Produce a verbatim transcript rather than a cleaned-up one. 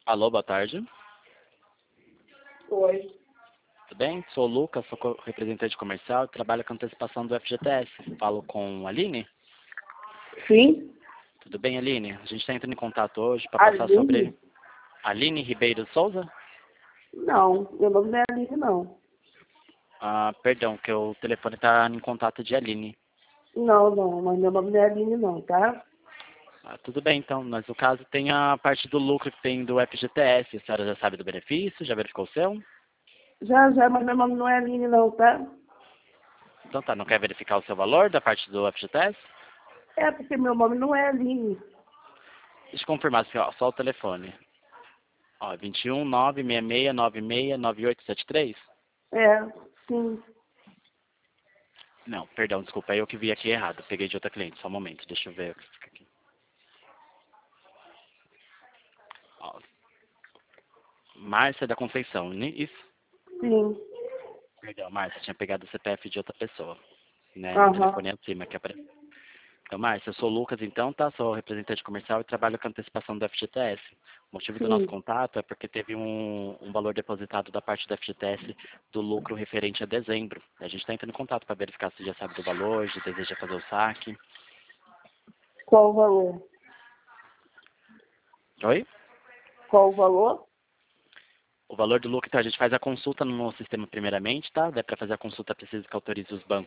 Alô, boa tarde. Oi. Tudo bem? Sou o Lucas, sou co- representante comercial e trabalho com antecipação do F G T S. Falo com a Aline? Sim? Tudo bem, Aline? A gente está entrando em contato hoje para passar sobre... Aline? Aline Ribeiro Souza? Não, meu nome não é Aline, não. Ah, perdão, que o telefone está em contato de Aline. Não, não, mas meu nome não é Aline, não, tá? Ah, tudo bem, então. Mas no caso tem a parte do lucro que tem do F G T S. A senhora já sabe do benefício? Já verificou o seu? Já, já, mas meu nome não é Aline, não, tá? Então tá, não quer verificar o seu valor da parte do F G T S? É porque meu nome não é Aline. Deixa eu confirmar, assim, ó, só o telefone. Ó, vinte e um, nove seis seis, nove seis, nove oito sete três? É, sim. Não, perdão, desculpa, eu que vi aqui errado. Peguei de outra cliente, só um momento, deixa eu ver o que fica aqui. Ó, Márcia da Conceição, né? Isso? Sim. Perdão, Márcia, tinha pegado o C P F de outra pessoa, né? No Aham. telefone acima que aparece. Então, Márcia, eu sou o Lucas, então, tá? Sou representante comercial e trabalho com antecipação do F G T S. O motivo do nosso Sim. contato é porque teve um, um valor depositado da parte do F G T S do lucro referente a dezembro. A gente está entrando em contato para verificar se já sabe do valor, se deseja fazer o saque. Qual o valor? Oi? Qual o valor? O valor do lucro, então, a gente faz a consulta no nosso sistema primeiramente, tá? Daí para fazer a consulta precisa que autorize os bancos